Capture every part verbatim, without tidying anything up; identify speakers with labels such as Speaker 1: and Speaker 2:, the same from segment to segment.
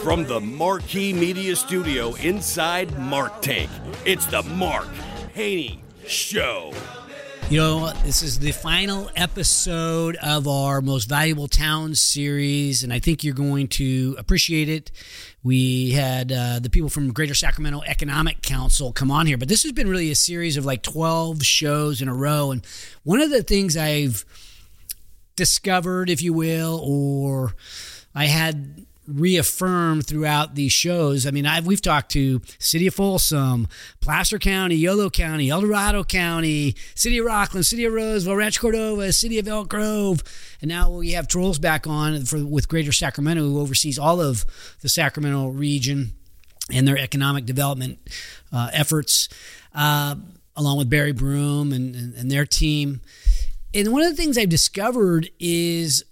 Speaker 1: From the Marquee Media Studio inside Mark Tank, it's the Mark Haney Show.
Speaker 2: You know, this is the final episode of our Most Valuable Towns series, and I think you're going to appreciate it. We had uh, the people from Greater Sacramento Economic Council come on here, but this has been really a series of like twelve shows in a row, and one of the things I've discovered, if you will, or I had reaffirmed throughout these shows. I mean, I've, we've talked to City of Folsom, Placer County, Yolo County, El Dorado County, City of Rockland, City of Roseville, Rancho Cordova, City of Elk Grove, and now we have Trolls back on for, with Greater Sacramento, who oversees all of the Sacramento region and their economic development uh, efforts, uh, along with Barry Broom and, and, and their team. And one of the things I've discovered is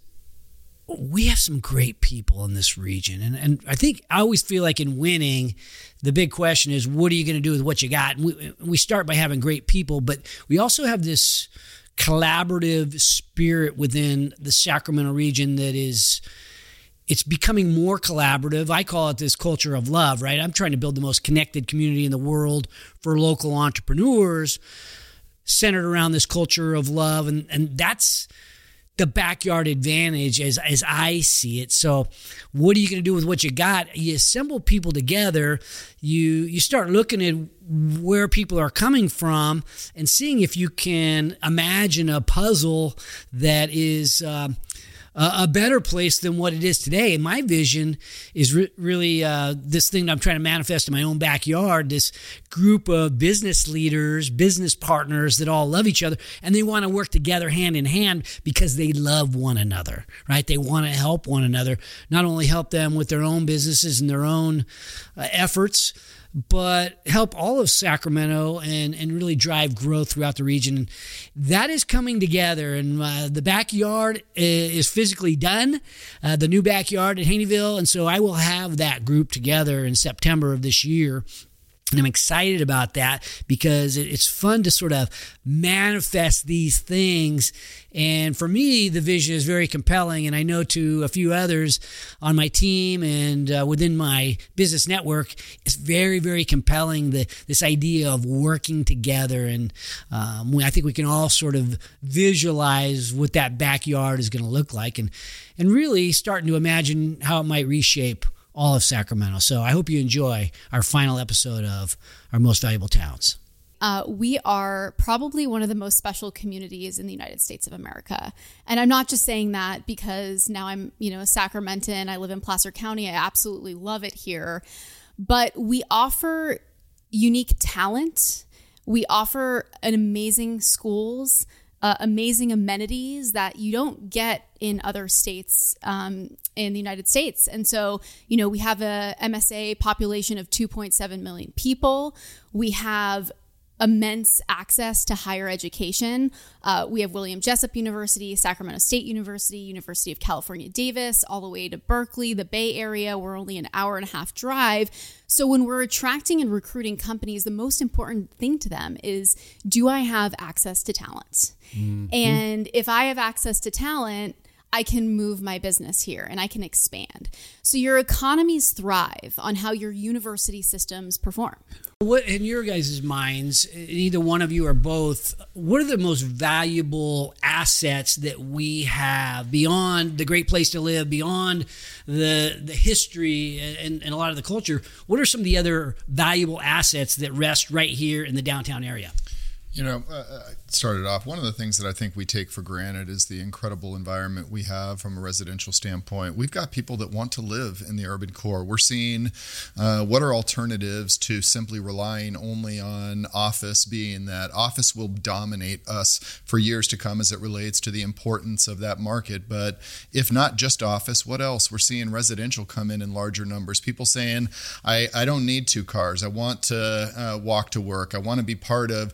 Speaker 2: we have some great people in this region. And, and I think I always feel like in winning, the big question is, what are you going to do with what you got? And we, we start by having great people, but we also have this collaborative spirit within the Sacramento region that is, it's becoming more collaborative. I call it this culture of love, right? I'm trying to build the most connected community in the world for local entrepreneurs, centered around this culture of love. And, and that's the backyard advantage as, as I see it. So what are you going to do with what you got? You assemble people together. You, you start looking at where people are coming from and seeing if you can imagine a puzzle that is um, a, a better place than what it is today. And my vision is re- really uh, this thing that I'm trying to manifest in my own backyard, this group of business leaders, business partners that all love each other, and they want to work together hand in hand because they love one another, right? They want to help one another, not only help them with their own businesses and their own uh, efforts, but help all of Sacramento and, and really drive growth throughout the region. That is coming together, and uh, the backyard is physically done, uh, the new backyard at Haneyville, and so I will have that group together in September of this year. And I'm excited about that because it's fun to sort of manifest these things. And for me, the vision is very compelling. And I know to a few others on my team and uh, within my business network, it's very, very compelling, the, this idea of working together. And um, I think we can all sort of visualize what that backyard is going to look like and, and really starting to imagine how it might reshape all of Sacramento. So I hope you enjoy our final episode of our Most Valuable Towns.
Speaker 3: Uh, we are probably one of the most special communities in the United States of America. And I'm not just saying that because now I'm, you know, a Sacramentan. I live in Placer County. I absolutely love it here. But we offer unique talent. We offer an amazing schools, uh, amazing amenities that you don't get in other states um, in the United States. And so, you know, we have a M S A population of two point seven million people. We have immense access to higher education. Uh, we have William Jessup University, Sacramento State University, University of California, Davis, all the way to Berkeley, the Bay Area. We're only an hour and a half drive. So when we're attracting and recruiting companies, the most important thing to them is, do I have access to talent? Mm-hmm. And if I have access to talent, I can move my business here and I can expand. So your economies thrive on how your university systems perform.
Speaker 2: What, in your guys' minds, either one of you or both, what are the most valuable assets that we have beyond the great place to live, beyond the the history and, and a lot of the culture? What are some of the other valuable assets that rest right here in the downtown area?
Speaker 4: You know, uh, I started off, one of the things that I think we take for granted is the incredible environment we have from a residential standpoint. We've got people that want to live in the urban core. We're seeing uh, what are alternatives to simply relying only on office, being that office will dominate us for years to come as it relates to the importance of that market. But if not just office, what else? We're seeing residential come in in larger numbers. People saying, I, I don't need two cars. I want to uh, walk to work. I want to be part of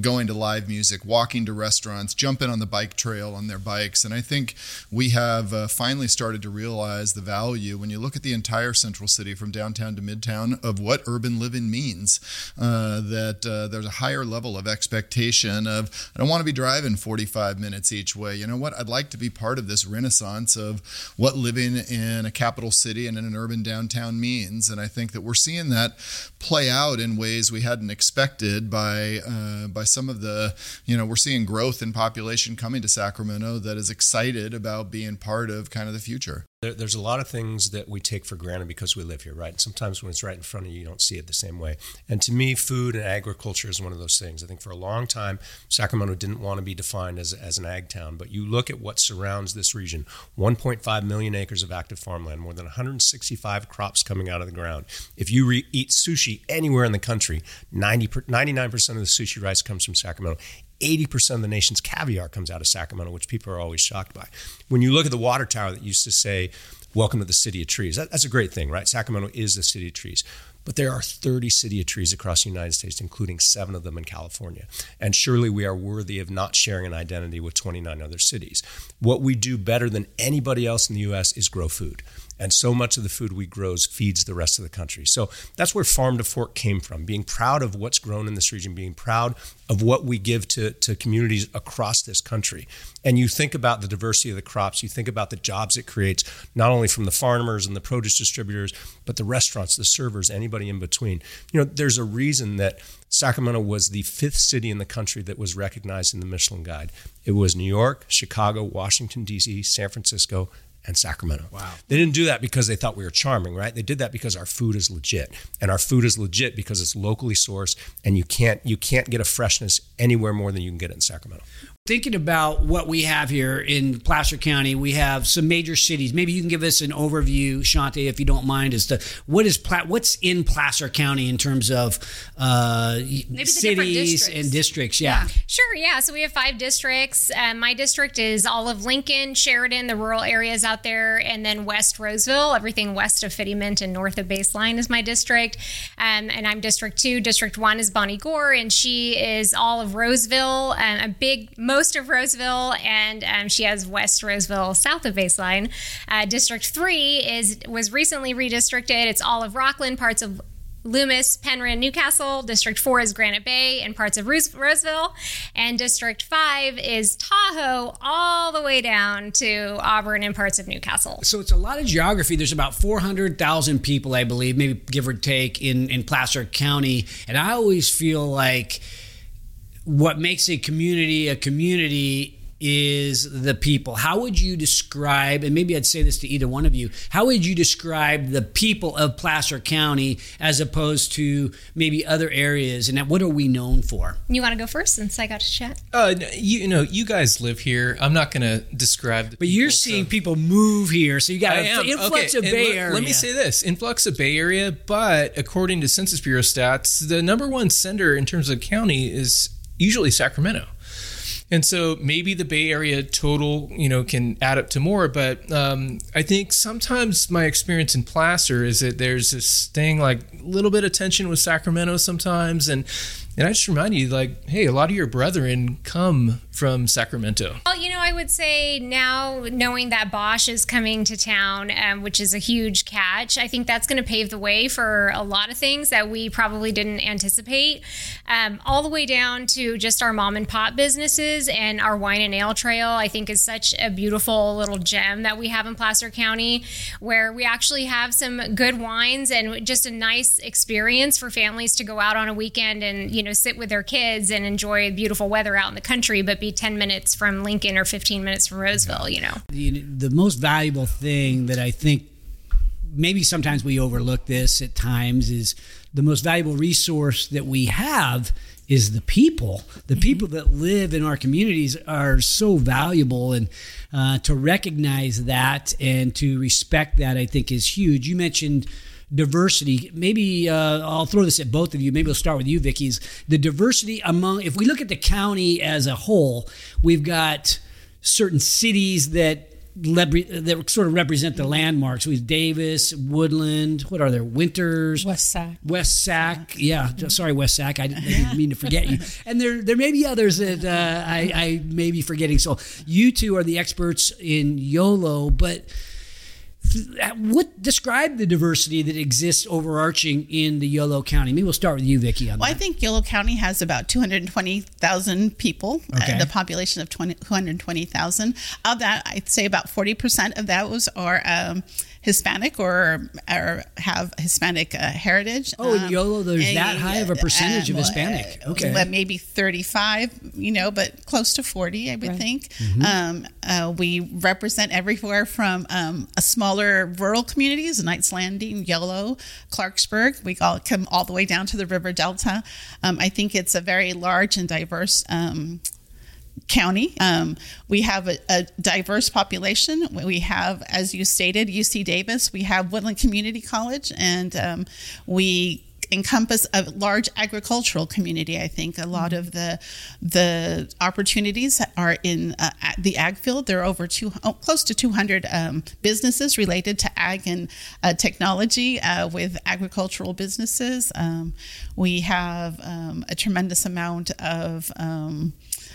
Speaker 4: going to live music, walking to restaurants, jumping on the bike trail on their bikes. And I think we have uh, finally started to realize the value when you look at the entire Central City from downtown to midtown of what urban living means, uh, that uh, there's a higher level of expectation of, I don't want to be driving forty-five minutes each way. You know what? I'd like to be part of this renaissance of what living in a capital city and in an urban downtown means. And I think that we're seeing that play out in ways we hadn't expected by uh, by some of the, you know, we're seeing growth in population coming to Sacramento that is excited about being part of kind of the future.
Speaker 5: There, there's a lot of things that we take for granted because we live here, right? And sometimes when it's right in front of you, you don't see it the same way. And to me, food and agriculture is one of those things. I think for a long time, Sacramento didn't want to be defined as, as an ag town, but you look at what surrounds this region, one point five million acres of active farmland, more than one hundred sixty-five crops coming out of the ground. If you re- eat sushi anywhere in the country, ninety, ninety-nine percent of the sushi rice comes from Sacramento. eighty percent of the nation's caviar comes out of Sacramento, which people are always shocked by. When you look at the water tower that used to say, "Welcome to the City of Trees," that, that's a great thing, right? Sacramento is the City of Trees. But there are thirty City of Trees across the United States, including seven of them in California. And surely we are worthy of not sharing an identity with twenty-nine other cities. What we do better than anybody else in the U S is grow food. And so much of the food we grow feeds the rest of the country. So that's where Farm to Fork came from, being proud of what's grown in this region, being proud of what we give to, to communities across this country. And you think about the diversity of the crops, you think about the jobs it creates, not only from the farmers and the produce distributors, but the restaurants, the servers, anybody in between. You know, there's a reason that Sacramento was the fifth city in the country that was recognized in the Michelin Guide. It was New York, Chicago, Washington, D C, San Francisco, and Sacramento. Wow. They didn't do that because they thought we were charming, right? They did that because our food is legit. And our food is legit because it's locally sourced, and you can't you can't get a freshness anywhere more than you can get it in Sacramento.
Speaker 2: Thinking about what we have here in Placer County, we have some major cities. Maybe you can give us an overview, Shante, if you don't mind, as to what is Pla- what's in Placer County in terms of uh, cities districts. and districts. Yeah.
Speaker 6: yeah, sure. Yeah, so we have five districts. Uh, my district is all of Lincoln, Sheridan, the rural areas out there, and then West Roseville. Everything west of Fittymint and north of Baseline is my district. Um, and I'm District Two. District One is Bonnie Gore, and she is all of Roseville, um, a big most of Roseville, and um, she has West Roseville south of Baseline. Uh, District three is was recently redistricted. It's all of Rockland, parts of Loomis, Penryn, Newcastle. District four is Granite Bay and parts of Rose- Roseville. And District five is Tahoe all the way down to Auburn and parts of Newcastle.
Speaker 2: So it's a lot of geography. There's about four hundred thousand people, I believe, maybe give or take, in, in Placer County. And I always feel like what makes a community a community is the people. How would you describe, and maybe I'd say this to either one of you, how would you describe the people of Placer County as opposed to maybe other areas, and what are we known for?
Speaker 6: You want to go first since I got to chat?
Speaker 7: Uh, you, you know, you guys live here. I'm not going to describe the
Speaker 2: But people, you're seeing so. people move here, so you got an influx
Speaker 7: okay.
Speaker 2: of Bay
Speaker 7: let,
Speaker 2: Area.
Speaker 7: Let me say this, influx of Bay Area, but according to Census Bureau stats, the number one sender in terms of county is usually Sacramento. And so maybe the Bay Area total, you know, can add up to more. But um, I think sometimes my experience in Placer is that there's this thing like a little bit of tension with Sacramento sometimes. And And I just remind you, like, hey, a lot of your brethren come from Sacramento.
Speaker 6: Well, you know, I would say now, knowing that Bosch is coming to town, um, which is a huge catch, I think that's going to pave the way for a lot of things that we probably didn't anticipate, um, all the way down to just our mom and pop businesses, and our wine and ale trail, I think, is such a beautiful little gem that we have in Placer County, where we actually have some good wines and just a nice experience for families to go out on a weekend and, you know, sit with their kids and enjoy beautiful weather out in the country, but be ten minutes from Lincoln or fifteen minutes from Roseville, you know.
Speaker 2: The, the most valuable thing that I think maybe sometimes we overlook this at times is the most valuable resource that we have is the people. The people that live in our communities are so valuable, and uh, to recognize that and to respect that, I think, is huge. You mentioned diversity. Maybe uh, I'll throw this at both of you. Maybe we'll start with you, Vicki. Is the diversity among, if we look at the county as a whole, we've got certain cities that that sort of represent the landmarks. We have Davis, Woodland. What are there? Winters,
Speaker 8: West Sac,
Speaker 2: West Sac. Yeah, sorry, West Sac. I didn't, I didn't mean to forget you. And there, there may be others that uh, I, I may be forgetting. So you two are the experts in YOLO, but what describe the diversity that exists overarching in the Yolo County? Maybe we'll start with you, Vicki. On
Speaker 9: well,
Speaker 2: that.
Speaker 9: I think Yolo County has about two hundred twenty thousand people,
Speaker 2: okay.
Speaker 9: uh, the population of two hundred twenty thousand. Of that, I'd say about forty percent of those are um, Hispanic or, or have Hispanic uh, heritage.
Speaker 2: Oh, in
Speaker 9: um,
Speaker 2: YOLO, there's
Speaker 9: and,
Speaker 2: that high of a percentage uh, of Hispanic. Okay.
Speaker 9: Uh, maybe thirty-five, you know, but close to forty, I would
Speaker 8: right.
Speaker 9: think.
Speaker 2: Mm-hmm.
Speaker 9: Um, uh, we represent everywhere from um, a smaller rural communities, Knights Landing, YOLO, Clarksburg. We all come all the way down to the River Delta. Um, I think it's a very large and diverse um county. Um, we have a, a diverse population. We have, as you stated, U C Davis. We have Woodland Community College, and um, we encompass a large agricultural community. I think a lot of the the opportunities are in uh, the ag field. There are over two, oh, close to two hundred um, businesses related to ag and uh, technology uh, with agricultural businesses. Um, we have um, a tremendous amount of um,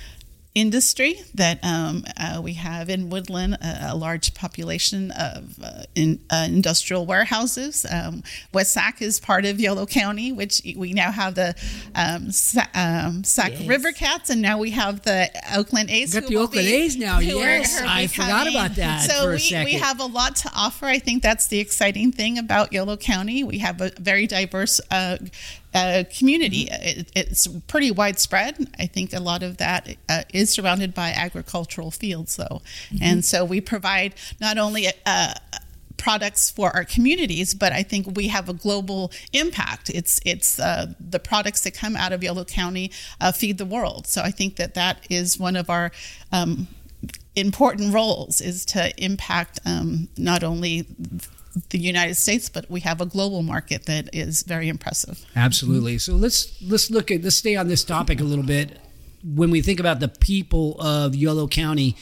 Speaker 9: industry that um, uh, we have in Woodland, a, a large population of uh, in, uh, industrial warehouses. Um, West Sac is part of Yolo County, which we now have the um, Sa- um, Sac
Speaker 2: yes.
Speaker 9: River Cats, and now we have the Oakland A's.
Speaker 2: Got the Oakland be, A's now, yes. I forgot about that
Speaker 9: so
Speaker 2: for a
Speaker 9: we,
Speaker 2: second.
Speaker 9: we have a lot to offer. I think that's the exciting thing about Yolo County. We have a very diverse uh, Uh, community. It, it's pretty widespread. I think a lot of that uh, is surrounded by agricultural fields, though. Mm-hmm. And so we provide not only uh, products for our communities, but I think we have a global impact. It's it's uh, the products that come out of Yolo County uh, feed the world. So I think that that is one of our um, important roles, is to impact um, not only the United States, but we have a global market that is very impressive.
Speaker 2: Absolutely. So let's let's look at let's stay on this topic a little bit. When we think about the people of Yolo County,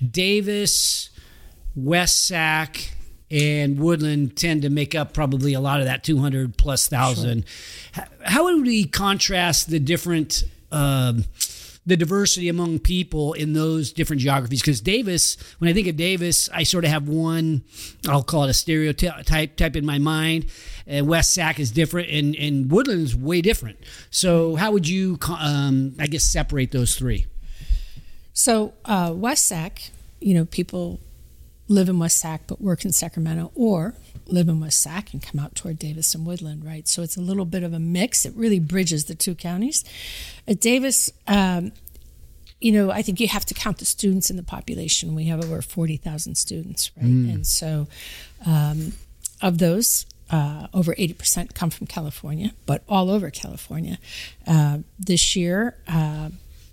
Speaker 2: Davis, West Sac, and Woodland tend to make up probably a lot of that two hundred plus thousand. Sure. How would we contrast the different um, the diversity among people in those different geographies? Because Davis, when I think of Davis, I sort of have one, I'll call it a stereotype type in my mind. Uh, West Sac is different, and, and Woodland is way different. So how would you, um, I guess, separate those three?
Speaker 8: So uh, West Sac, you know, people live in West Sac but work in Sacramento, or live in West Sac and come out toward Davis and Woodland, right? So it's a little bit of a mix. It really bridges the two counties. At Davis, um, you know, I think you have to count the students in the population. We have over forty thousand students, right? Mm. And so um, of those, uh, over eighty percent come from California, but all over California. Uh, this year, uh,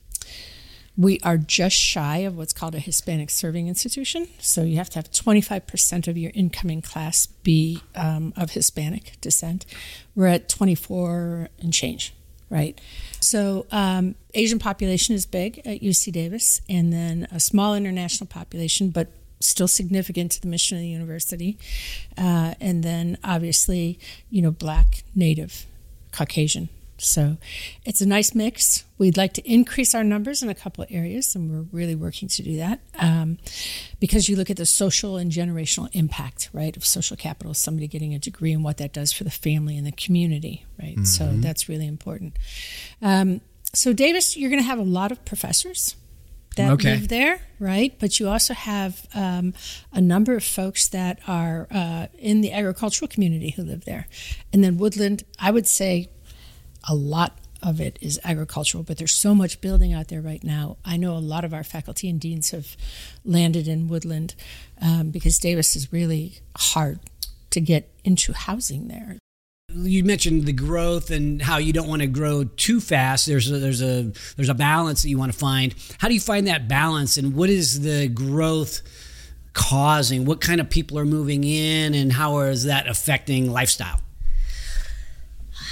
Speaker 8: we are just shy of what's called a Hispanic serving institution. So you have to have twenty-five percent of your incoming class be um, of Hispanic descent. We're at twenty-four and change, right? So um, Asian population is big at U C Davis, and then a small international population, but still significant to the mission of the university. Uh, and then obviously, you know, Black, Native, Caucasian. So it's a nice mix. We'd like to increase our numbers in a couple of areas, and we're really working to do that um, because you look at the social and generational impact, right, of social capital, somebody getting a degree and what that does for the family and the community, right? Mm-hmm. So that's really important. Um, so Davis, you're going to have a lot of professors that
Speaker 2: okay.
Speaker 8: live there, right? But you also have um, a number of folks that are uh, in the agricultural community who live there. And then Woodland, I would say, a lot of it is agricultural, but there's so much building out there right now. I know a lot of our faculty and deans have landed in Woodland um, because Davis is really hard to get into housing there.
Speaker 2: You mentioned the growth and how you don't want to grow too fast. There's a, there's a there's a balance that you want to find. How do you find that balance, and what is the growth causing? What kind of people are moving in, and how is that affecting lifestyle?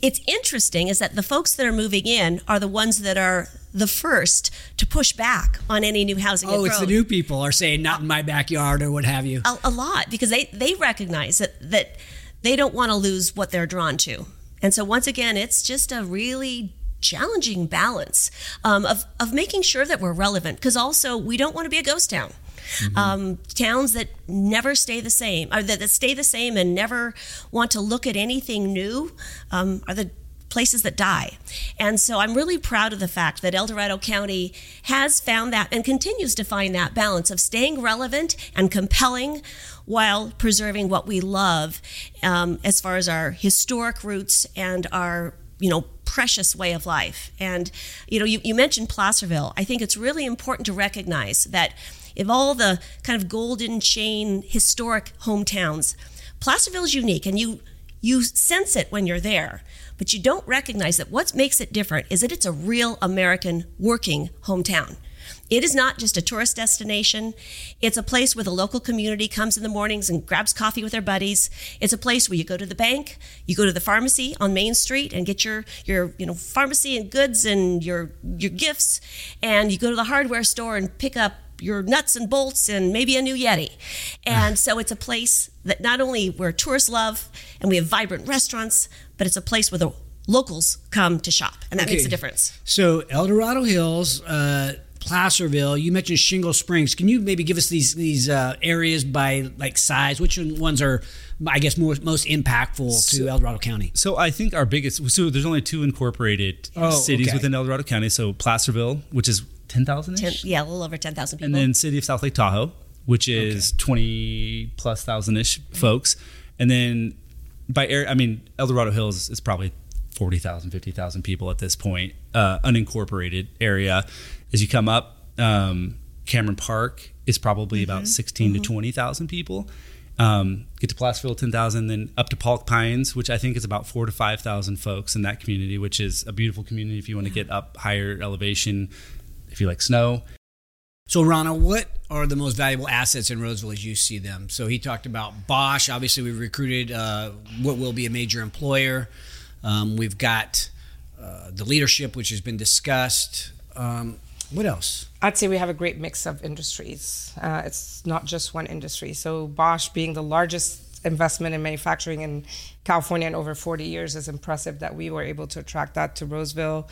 Speaker 10: it's interesting is that the folks that are moving in are the ones that are the first to push back on any new housing.
Speaker 2: Oh,
Speaker 10: and
Speaker 2: it's
Speaker 10: growth.
Speaker 2: the new people are saying not in my backyard or what have you.
Speaker 10: A, a lot, because they, they recognize that, that they don't want to lose what they're drawn to. And so once again, it's just a really challenging balance um, of, of making sure that we're relevant, because also we don't want to be a ghost town. Mm-hmm. Um, towns that never stay the same, or that, that stay the same and never want to look at anything new um, are the places that die. And so I'm really proud of the fact that El Dorado County has found that and continues to find that balance of staying relevant and compelling while preserving what we love um, as far as our historic roots and our, you know, precious way of life. And, you know, you, you mentioned Placerville. I think it's really important to recognize that of all the kind of golden chain historic hometowns, Placerville is unique, and you you sense it when you're there, but you don't recognize that what makes it different is that it's a real American working hometown. It is not just a tourist destination. It's a place where the local community comes in the mornings and grabs coffee with their buddies. It's a place where you go to the bank, you go to the pharmacy on Main Street and get your, your you know, pharmacy and goods and your your gifts, and you go to the hardware store and pick up your nuts and bolts and maybe a new Yeti. And so it's a place that not only where tourists love and we have vibrant restaurants, but it's a place where the locals come to shop, and that
Speaker 2: Okay.
Speaker 10: makes a difference.
Speaker 2: So El Dorado Hills, uh, Placerville, you mentioned Shingle Springs. Can you maybe give us these these uh, areas by like size? Which ones are, I guess, more, most impactful to
Speaker 11: So-
Speaker 2: El Dorado County?
Speaker 11: So I think our biggest, so there's only two incorporated
Speaker 2: Oh,
Speaker 11: cities
Speaker 2: okay.
Speaker 11: within El Dorado County. So Placerville, which is ten thousand
Speaker 10: Ten,
Speaker 11: ish.
Speaker 10: yeah, a little over ten thousand people.
Speaker 11: And then City of South Lake Tahoe, which is twenty plus thousand ish folks. And then by area, I mean, El Dorado Hills is probably forty thousand, fifty thousand people at this point, uh, unincorporated area. As you come up, um, Cameron Park is probably
Speaker 10: Mm-hmm.
Speaker 11: about sixteen to twenty thousand people. Um, get to Placerville, ten thousand, then up to Polk Pines, which I think is about four to five thousand folks in that community, which is a beautiful community if you want to get up higher elevation, if you like snow.
Speaker 2: So, Rana, what are the most valuable assets in Roseville as you see them? So he talked about Bosch. Obviously, we've recruited uh, what will be a major employer. Um, we've got uh, the leadership, which has been discussed. Um, what else?
Speaker 12: I'd say we have a great mix of industries. Uh, it's not just one industry. So Bosch being the largest investment in manufacturing in California in over forty years is impressive that we were able to attract that to Roseville.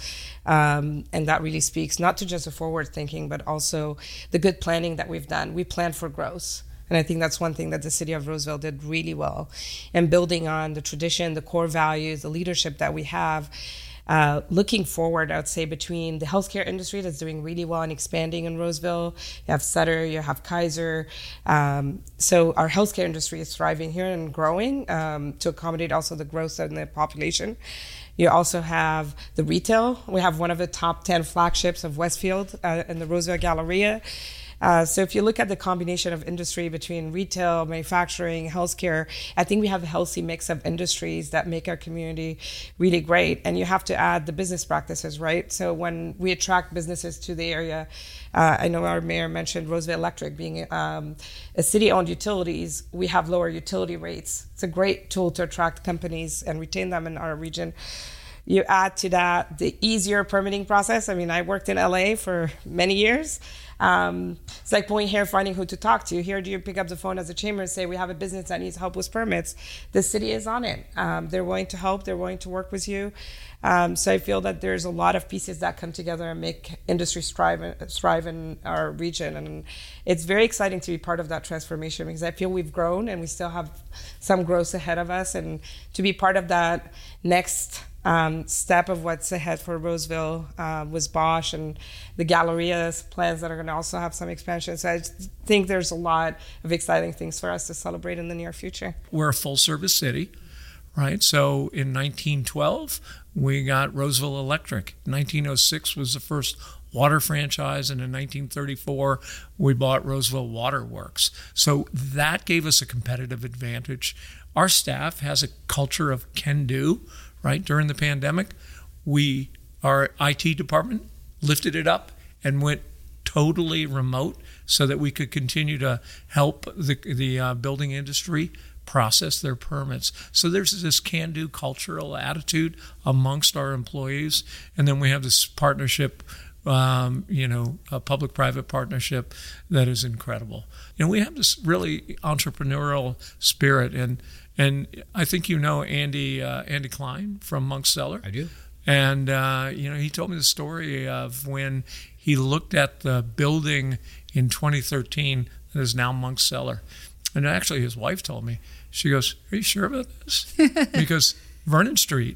Speaker 12: Um, and that really speaks not to just the forward thinking, but also the good planning that we've done. We planned for growth. And I think that's one thing that the city of Roseville did really well. And building on the tradition, the core values, the leadership that we have, Uh, looking forward, I would say, between the healthcare industry that's doing really well and expanding in Roseville, you have Sutter, you have Kaiser. Um, so our healthcare industry is thriving here and growing um, to accommodate also the growth in the population. You also have the retail. We have one of the top ten flagships of Westfield uh, in the Roseville Galleria. Uh, so if you look at the combination of industry between retail, manufacturing, healthcare, I think we have a healthy mix of industries that make our community really great. And you have to add the business practices, right? So when we attract businesses to the area, uh, I know our mayor mentioned Roseville Electric being um, a city-owned utilities. We have lower utility rates. It's a great tool to attract companies and retain them in our region. You add to that the easier permitting process. I mean, I worked in L A for many years. Um, it's like going here, finding who to talk to. Here, do you pick up the phone as a chamber and say, we have a business that needs help with permits? The city is on it. Um, they're willing to help. They're willing to work with you. Um, so I feel that there's a lot of pieces that come together and make industry thrive, thrive in our region. And it's very exciting to be part of that transformation because I feel we've grown and we still have some growth ahead of us. And to be part of that next Um, step of what's ahead for Roseville uh, was Bosch and the Galleria's plans that are going to also have some expansion. So I just think there's a lot of exciting things for us to celebrate in the near future.
Speaker 13: We're a full service city, right? So in nineteen twelve, we got Roseville Electric. nineteen oh six was the first water franchise, and in nineteen thirty-four, we bought Roseville Water Works. So that gave us a competitive advantage. Our staff has a culture of can-do. Right during the pandemic, we our I T department lifted it up and went totally remote so that we could continue to help the the uh, building industry process their permits. So there's this can-do cultural attitude amongst our employees. And then we have this partnership, um, you know, a public-private partnership that is incredible. And we have this really entrepreneurial spirit. And and I think you know Andy uh, Andy Klein from Monk's Cellar.
Speaker 2: I do.
Speaker 13: And, uh, you know, he told me the story of when he looked at the building in twenty thirteen that is now Monk's Cellar. And actually his wife told me, she goes, "Are you sure about this?" Because Vernon Street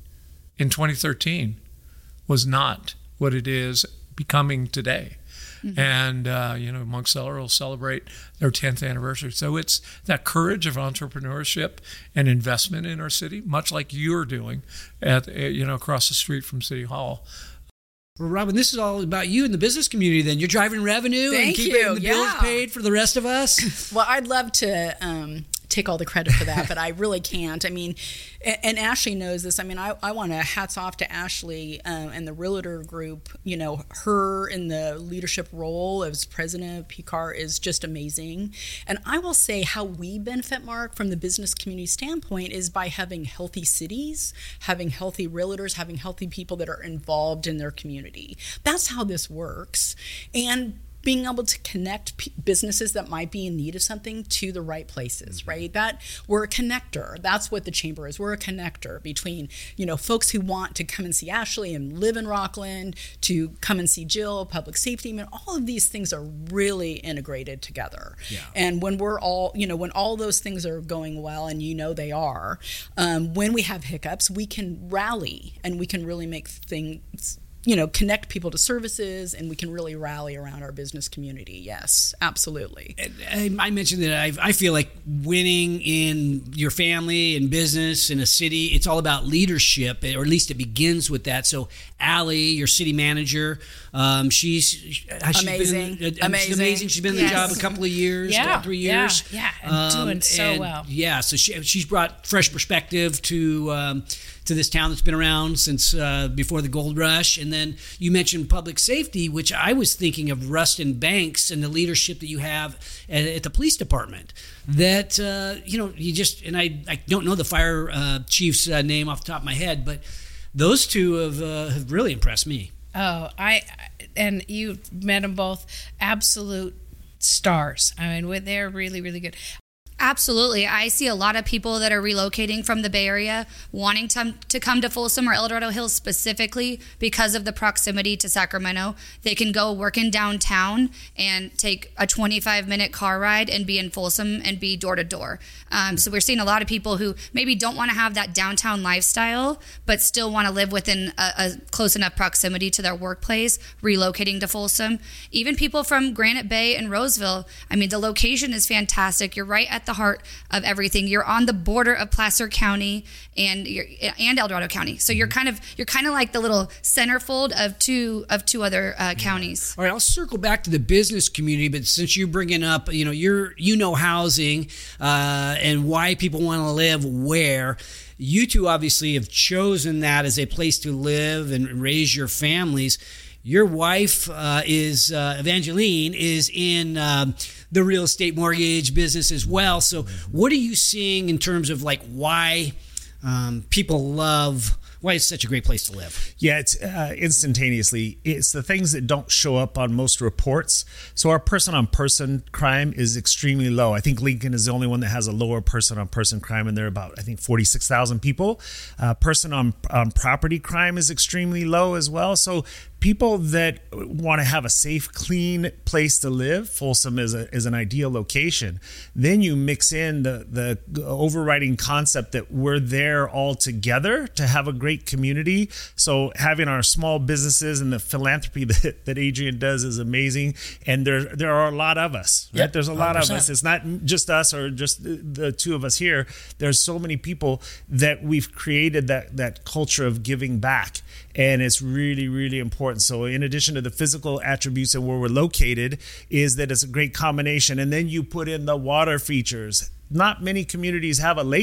Speaker 13: in twenty thirteen was not what it is becoming today. Mm-hmm. And, uh, you know, Monk's Cellar will celebrate their tenth anniversary. So it's that courage of entrepreneurship and investment in our city, much like you're doing at, you know, across the street from City Hall.
Speaker 2: Well, Robin, this is all about you and the business community then. You're driving revenue
Speaker 14: Thank
Speaker 2: and keeping
Speaker 14: you.
Speaker 2: the
Speaker 14: Yeah.
Speaker 2: bills paid for the rest of us.
Speaker 14: Well, I'd love to um, take all the credit for that, but I really can't. I mean, and, and Ashley knows this. I mean, I, I want to hats off to Ashley um, and the Realtor Group. You know, her in the leadership role as president of P C A R is just amazing. And I will say how we benefit, Mark, from the business community standpoint is by having healthy cities, having healthy realtors, having healthy people that are involved in their community. That's how this works. And being able to connect p- businesses that might be in need of something to the right places, right? That we're a connector. That's what the chamber is. We're a connector between, you know, folks who want to come and see Ashley and live in Rockland, to come and see Jill, public safety. I mean, all of these things are really integrated together.
Speaker 2: Yeah.
Speaker 14: And when we're all, you know, when all those things are going well, and you know they are, um, when we have hiccups, we can rally and we can really make things, you know, connect people to services, and we can really rally around our business community. Yes, absolutely.
Speaker 2: I, I mentioned that I, I feel like winning in your family and business in a city, it's all about leadership, or at least it begins with that. So Allie, your city manager, um, she's, she's
Speaker 14: amazing.
Speaker 2: Been, uh,
Speaker 14: amazing.
Speaker 2: She's amazing. She's been in
Speaker 14: yes.
Speaker 2: the job a couple of years,
Speaker 8: Yeah,
Speaker 2: three years.
Speaker 8: Yeah, yeah, and doing so
Speaker 2: and,
Speaker 8: well.
Speaker 2: Yeah, so she, she's brought fresh perspective to um, to this town that's been around since uh, before the gold rush. And then you mentioned public safety, which I was thinking of Rustin Banks and the leadership that you have at, at the police department. That, uh, you know, you just, and I, I don't know the fire uh, chief's uh, name off the top of my head, but those two have, uh, have really impressed me.
Speaker 8: Oh, I, and you met them both, absolute stars. I mean, they're really, really good.
Speaker 15: Absolutely. I see a lot of people that are relocating from the Bay Area wanting to, to come to Folsom or El Dorado Hills specifically because of the proximity to Sacramento. They can go work in downtown and take a twenty-five minute car ride and be in Folsom and be door to door. Um, so we're seeing a lot of people who maybe don't want to have that downtown lifestyle, but still want to live within a, a close enough proximity to their workplace, relocating to Folsom. Even people from Granite Bay and Roseville. I mean, the location is fantastic. You're right at the heart of everything. You're on the border of Placer County and you're, and El Dorado County. So you're kind of you're kind of like the little centerfold of two of two other uh, counties.
Speaker 2: All right, I'll circle back to the business community, but since you're bringing up, you know, you're you know housing uh, and why people want to live where. You two obviously have chosen that as a place to live and raise your families. Your wife uh, is uh, Evangeline is in um, the real estate mortgage business as well. So, what are you seeing in terms of like why um, people love? Why it's such a great place to live?
Speaker 16: Yeah, it's uh, instantaneously. It's the things that don't show up on most reports. So our person-on-person crime is extremely low. I think Lincoln is the only one that has a lower person-on-person crime, and they're about, I think, forty-six thousand people. Uh, person-on-property crime is extremely low as well. So people that want to have a safe, clean place to live, Folsom is a, is an ideal location. Then you mix in the, the overriding concept that we're there all together to have a great community. So having our small businesses and the philanthropy that, that Adrian does is amazing. And there there are a lot of us, right?
Speaker 2: Yep,
Speaker 16: There's a lot
Speaker 2: one hundred percent.
Speaker 16: of us. It's not just us or just the, the two of us here. There's so many people that we've created that, that culture of giving back. And it's really, really important. So in addition to the physical attributes and where we're located, is that it's a great combination. And then you put in the water features. Not many communities have a lake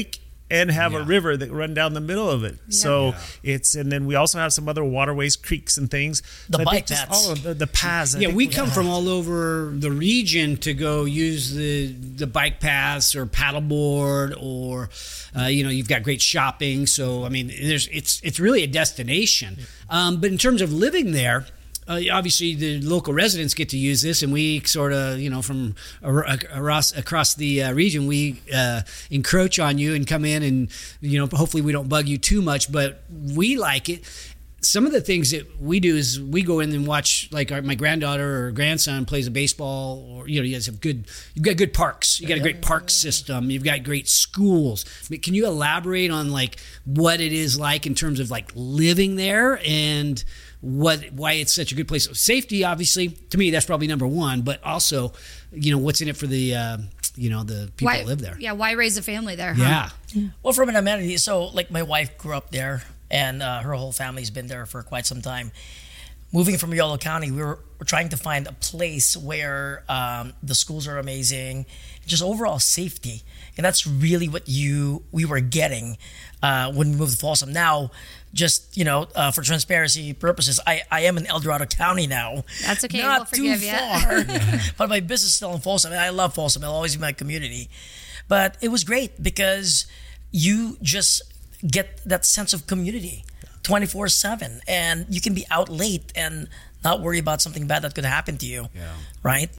Speaker 16: and have
Speaker 2: Yeah.
Speaker 16: a river that run down the middle of it. So
Speaker 2: Yeah.
Speaker 16: it's, and then we also have some other waterways, creeks and things.
Speaker 17: The
Speaker 16: So I think
Speaker 17: bike
Speaker 16: just
Speaker 17: paths.
Speaker 16: all of the, the paths. I
Speaker 2: Yeah,
Speaker 16: think
Speaker 2: we come from all over the region to go use the the bike paths or paddleboard, or uh, you know, you've got great shopping. So I mean, there's it's it's really a destination. Um, but in terms of living there, uh, obviously the local residents get to use this, and we sort of, you know, from across across the uh, region, we uh, encroach on you and come in, and you know, hopefully we don't bug you too much, but we like it. Some of the things that we do is we go in and watch, like our, my granddaughter or grandson plays a baseball, or you know, you guys have good, you've got good parks, you got a great park system, you've got great schools. I mean, can you elaborate on like what it is like in terms of like living there and what why it's such a good place? Safety, obviously, to me that's probably number one, but also, you know, what's in it for the uh, you know, the people
Speaker 15: Why,
Speaker 2: that live there.
Speaker 15: Yeah, why raise a family there? Huh?
Speaker 2: Yeah.
Speaker 17: Well, from an amenity, so like my wife grew up there, and uh, her whole family's been there for quite some time. Moving from Yolo County, we were, we're trying to find a place where um, the schools are amazing, just overall safety, and that's really what you we were getting uh, when we moved to Folsom. Now, just you know, uh, for transparency purposes, I, I am in El Dorado County now.
Speaker 15: That's okay.
Speaker 17: Not
Speaker 15: We'll forgive
Speaker 17: too
Speaker 15: you.
Speaker 17: far, but my business is still in Folsom, and I love Folsom. It'll always be my community. But it was great because you just get that sense of community twenty-four seven, and you can be out late and not worry about something bad that could happen to you.
Speaker 2: Yeah.
Speaker 17: Right?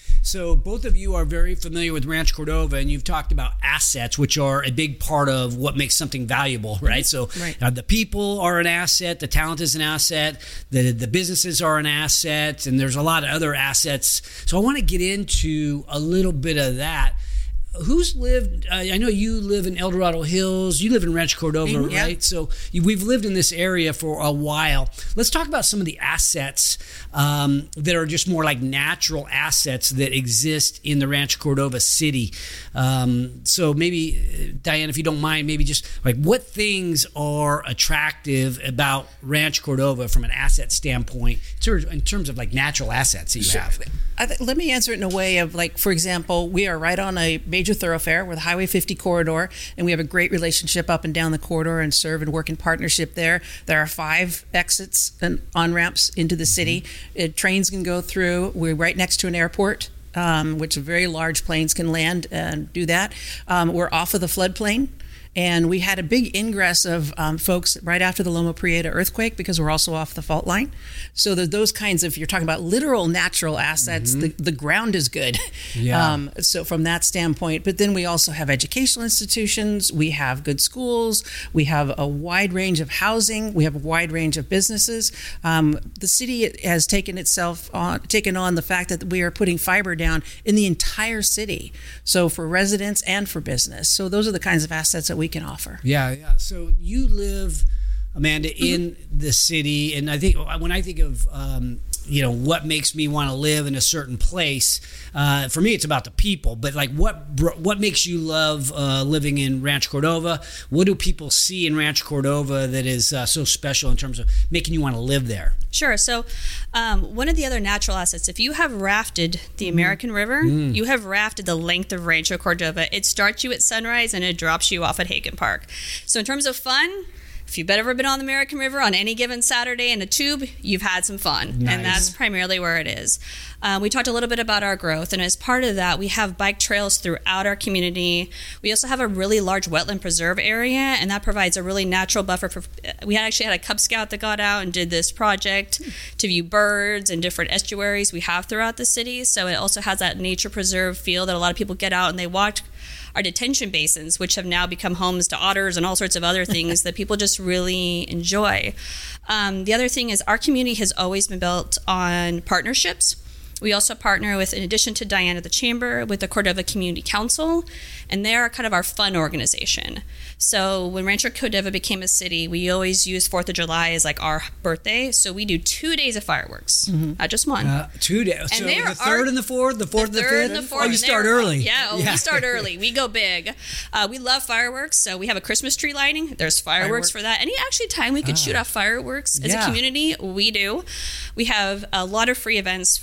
Speaker 2: So both of you are very familiar with Rancho Cordova, and you've talked about assets, which are a big part of what makes something valuable, right? So
Speaker 14: Right.
Speaker 2: Uh, the people are an asset, the talent is an asset, the the businesses are an asset, and there's a lot of other assets. So I want to get into a little bit of that. Who's lived? Uh, I know you live in El Dorado Hills. You live in Rancho Cordova,
Speaker 14: Mhm, yeah.
Speaker 2: right? So you, we've lived in this area for a while. Let's talk about some of the assets um, that are just more like natural assets that exist in the Rancho Cordova city. Um, so maybe, uh, Diane, if you don't mind, maybe just like what things are attractive about Rancho Cordova from an asset standpoint, in terms of like natural assets that you have.
Speaker 14: I th- let me answer it in a way of like, for example, we are right on a major thoroughfare with Highway fifty corridor, and we have a great relationship up and down the corridor and serve and work in partnership there. There are five exits and on ramps into the city. Uh, trains can go through. We're right next to an airport, um, which very large planes can land and do that. Um, we're off of the floodplain. And we had a big ingress of um, folks right after the Loma Prieta earthquake because we're also off the fault line. So there's those kinds of, you're talking about literal natural assets,
Speaker 2: Mm-hmm.
Speaker 14: the, the ground is good.
Speaker 2: Yeah.
Speaker 14: Um, so from that standpoint, but then we also have educational institutions, we have good schools, we have a wide range of housing, we have a wide range of businesses. Um, the city has taken itself on, taken on the fact that we are putting fiber down in the entire city. So for residents and for business. So those are the kinds of assets that we can offer.
Speaker 2: Yeah, yeah. So you live, Amanda, in the city, and I think when I think of um, you know, what makes me want to live in a certain place, uh, for me it's about the people. But like, what br- what makes you love uh, living in Rancho Cordova? What do people see in Rancho Cordova that is uh, so special in terms of making you want to live there?
Speaker 18: Sure. So, um, one of the other natural assets, if you have rafted the American River,
Speaker 2: Mm.
Speaker 18: you have rafted the length of Rancho Cordova. It starts you at sunrise and it drops you off at Hagen Park. So, in terms of fun, if you've ever been on the American River on any given Saturday in a tube, you've had some fun.
Speaker 2: Nice.
Speaker 18: And that's primarily where it is. Um, we talked a little bit about our growth, and as part of that, we have bike trails throughout our community. We also have a really large wetland preserve area, and that provides a really natural buffer for. We actually had a Cub Scout that got out and did this project to view birds and different estuaries we have throughout the city. So it also has that nature preserve feel that a lot of people get out and they walk our detention basins, which have now become homes to otters and all sorts of other things that people just really enjoy. Um, the other thing is our community has always been built on partnerships. We also partner with, in addition to Diana the Chamber, with the Cordova Community Council, and they are kind of our fun organization. So when Rancho Cordova became a city, we always use fourth of July as like our birthday. So we do two days of fireworks,
Speaker 2: Mm-hmm.
Speaker 18: not just one.
Speaker 2: Uh, two days. So
Speaker 18: they
Speaker 2: the
Speaker 18: are-
Speaker 2: third and the fourth, the fourth and the
Speaker 18: third
Speaker 2: fifth.
Speaker 18: and the fourth.
Speaker 2: Oh, you
Speaker 18: and
Speaker 2: start
Speaker 18: they're-
Speaker 2: early.
Speaker 18: Yeah, oh, we start early. We go big. Uh, we love fireworks, so we have a Christmas tree lighting. There's fireworks,
Speaker 14: Fireworks.
Speaker 18: for that. Any actually time we could
Speaker 2: Ah.
Speaker 18: shoot off fireworks as
Speaker 2: Yeah.
Speaker 18: a community, we do. We have a lot of free events for our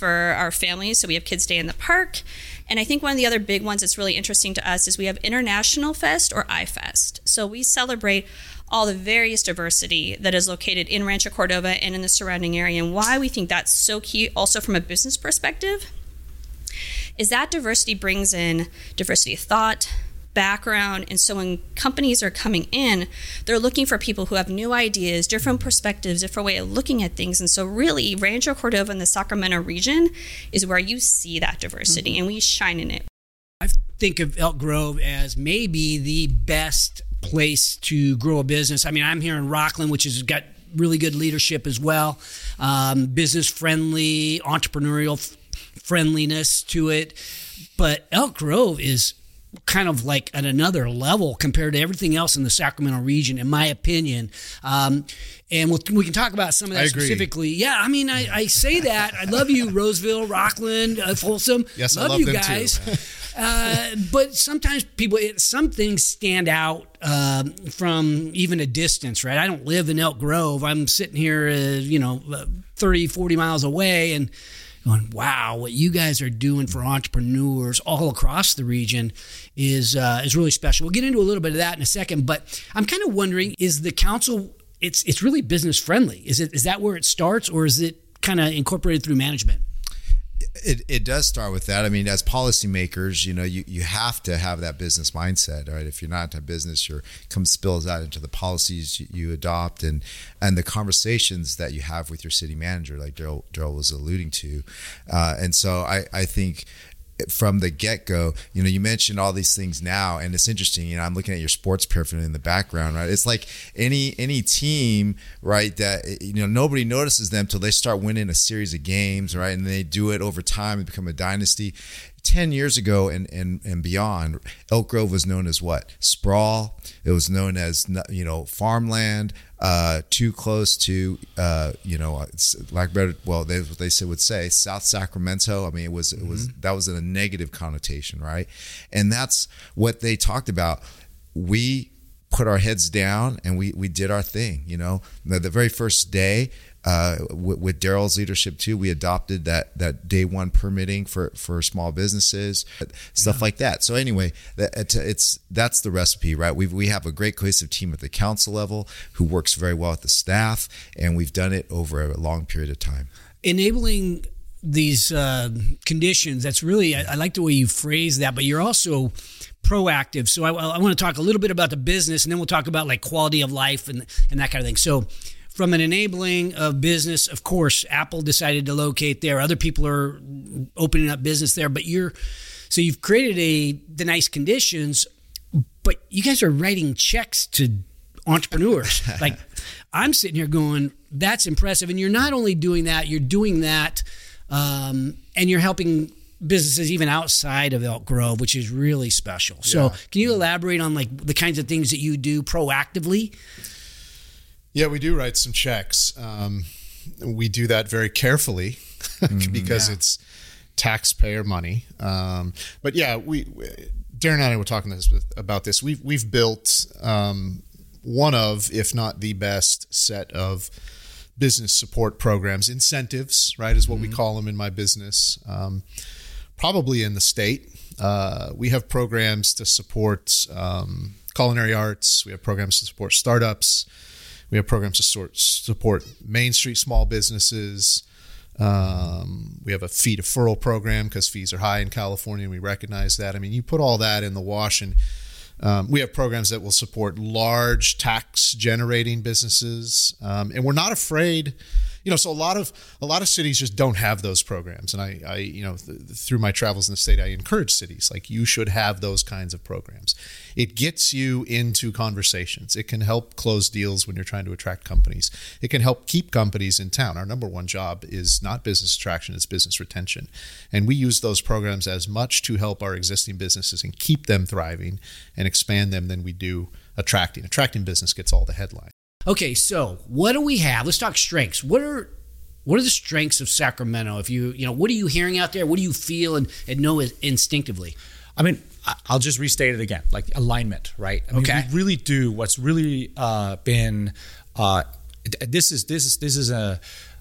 Speaker 18: our families. So we have Kids Day in the Park. And I think one of the other big ones that's really interesting to us is we have International Fest or iFest. So we celebrate all the various diversity that is located in Rancho Cordova and in the surrounding area. And why we think that's so key also from a business perspective is that diversity brings in diversity of thought, background, and so when companies are coming in, they're looking for people who have new ideas, different perspectives, different way of looking at things. And so really, Rancho Cordova and the Sacramento region is where you see that diversity, mm-hmm. and we shine in it.
Speaker 2: I think of Elk Grove as maybe the best place to grow a business. I mean, I'm here in Rockland, which has got really good leadership as well, um, business-friendly, entrepreneurial f- friendliness to it. But Elk Grove is kind of like at another level compared to everything else in the Sacramento region, in my opinion. Um, and we'll, we can talk about some of that specifically. Yeah, I mean, I, I say that. I love you, Roseville, Rockland, uh, Folsom.
Speaker 19: Yes,
Speaker 2: love,
Speaker 19: I love
Speaker 2: you
Speaker 19: them
Speaker 2: guys.
Speaker 19: too.
Speaker 2: uh, but sometimes people, it, some things stand out um, from even a distance, right? I don't live in Elk Grove. I'm sitting here, uh, you know, thirty, forty miles away, and going, wow, what you guys are doing for entrepreneurs all across the region is uh, is really special. We'll get into a little bit of that in a second, but I'm kind of wondering, is the council, it's it's really business friendly? Is it is that where it starts, or is it kind of incorporated through management?
Speaker 19: It it does start with that. I mean, as policymakers, you know, you, you have to have that business mindset, right? If you're not in business, your come spills out into the policies you, you adopt and and the conversations that you have with your city manager, like Daryl Daryl was alluding to. Uh, and so I, I think from the get-go, you know, you mentioned all these things now, and it's interesting, you know, I'm looking at your sports paraphernalia in the background, right? It's like any any team, right, that, you know, nobody notices them till they start winning a series of games, right? And they do it over time and become a dynasty. ten years ago and, and, and beyond, Elk Grove was known as what? Sprawl. It was known as, you know, farmland, uh, too close to, uh, you know, like better, well, they, what they would say, South Sacramento. I mean, it was, it was, mm-hmm. that was in a negative connotation, right? And that's what they talked about. We put our heads down and we, we did our thing, you know. The, the very first day, Uh, with, with Daryl's leadership too, we adopted that that day one permitting for, for small businesses, stuff yeah. like that. So anyway, that, it's, it's that's the recipe, right? We we have a great cohesive team at the council level who works very well with the staff, and we've done it over a long period of time.
Speaker 2: Enabling these uh, conditions, that's really, I, I like the way you phrase that, but you're also proactive. So I, I want to talk a little bit about the business, and then we'll talk about like quality of life and and that kind of thing. So from an enabling of business, of course, Apple decided to locate there. Other people are opening up business there, but you're, so you've created a the nice conditions, but you guys are writing checks to entrepreneurs. Like, I'm sitting here going, that's impressive. And you're not only doing that, you're doing that, um, and you're helping businesses even outside of Elk Grove, which is really special. Yeah. So can you elaborate on like the kinds of things that you do proactively?
Speaker 20: Yeah, we do write some checks. Um, we do that very carefully because yeah. it's taxpayer money. Um, but yeah, we, we Darren and I were talking this, about this. We've we've built um, one of, if not the best, set of business support programs, incentives, right, is what mm-hmm. we call them in my business. Um, probably in the state, uh, we have programs to support um, culinary arts. We have programs to support startups. We have programs to sort, support Main Street small businesses. Um, we have a fee deferral program because fees are high in California, and we recognize that. I mean, you put all that in the wash, and um, we have programs that will support large tax-generating businesses, um, and we're not afraid. You know, so a lot of a lot of cities just don't have those programs, and I, I you know, th- through my travels in the state, I encourage cities like you should have those kinds of programs. It gets you into conversations. It can help close deals when you're trying to attract companies. It can help keep companies in town. Our number one job is not business attraction; it's business retention, and we use those programs as much to help our existing businesses and keep them thriving and expand them than we do attracting. Attracting business gets all the headlines.
Speaker 2: Okay, so what do we have? Let's talk strengths. What are what are the strengths of Sacramento? If you you know, what are you hearing out there? What do you feel and, and know instinctively?
Speaker 21: I mean, I'll just restate it again, like alignment, right? I mean, okay, we really do. What's really uh, been uh, this is this is this is a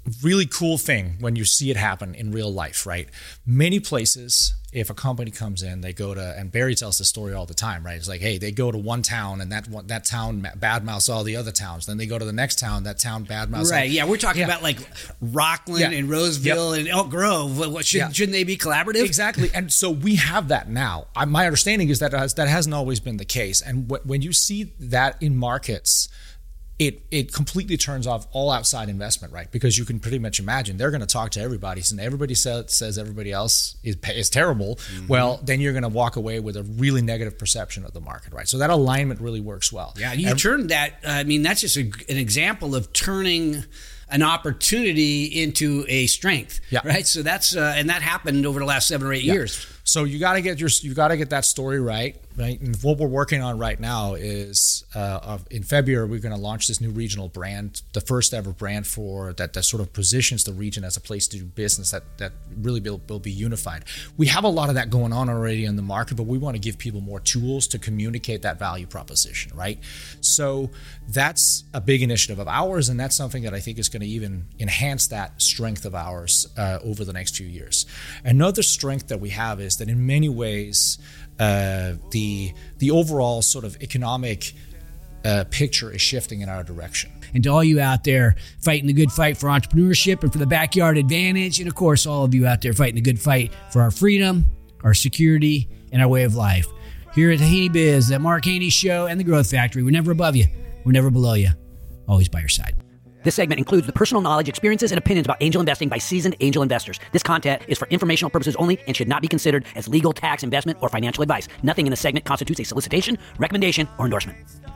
Speaker 21: really cool thing when you see it happen in real life, right? Many places, if a company comes in, they go to, and Barry tells the story all the time, right? It's like, hey, they go to one town and that one, that town badmouths all the other towns. Then they go to the next town, that town badmouths.
Speaker 2: Right.
Speaker 21: all,
Speaker 2: Yeah, we're talking
Speaker 21: yeah.
Speaker 2: about like Rockland
Speaker 21: Yeah.
Speaker 2: and Roseville
Speaker 21: Yep.
Speaker 2: and Elk Grove. What, what should,
Speaker 21: Yeah.
Speaker 2: shouldn't they be collaborative?
Speaker 21: Exactly. And so we have that now. I, my understanding is that has, that hasn't always been the case. And wh- when you see that in markets, it it completely turns off all outside investment, right? Because you can pretty much imagine they're going to talk to everybody, and everybody says, says everybody else is is terrible. Mm-hmm. Well, then you're going to walk away with a really negative perception of the market, right? So that alignment really works well.
Speaker 2: Yeah, you
Speaker 21: and,
Speaker 2: turned that. I mean, that's just a, an example of turning an opportunity into a strength. Yeah. Right. So that's uh, and that happened over the last seven or eight
Speaker 21: Yeah.
Speaker 2: years.
Speaker 21: So you got to get your you got to get that story right, right? And what we're working on right now is uh, of, in February we're going to launch this new regional brand, the first ever brand for that that sort of positions the region as a place to do business that that really will, will be unified. We have a lot of that going on already in the market, but we want to give people more tools to communicate that value proposition, right? So that's a big initiative of ours, and that's something that I think is going to even enhance that strength of ours uh, over the next few years. Another strength that we have is that in many ways uh, the the overall sort of economic uh, picture is shifting in our direction.
Speaker 2: And to all you out there fighting the good fight for entrepreneurship and for the backyard advantage, and of course all of you out there fighting the good fight for our freedom, our security, and our way of life. Here at the Haney Biz, the Mark Haney Show, and the Growth Factory, we're never above you, we're never below you, always by your side.
Speaker 1: This segment includes the personal knowledge, experiences, and opinions about angel investing by seasoned angel investors. This content is for informational purposes only and should not be considered as legal, tax, investment, or financial advice. Nothing in this segment constitutes a solicitation, recommendation, or endorsement.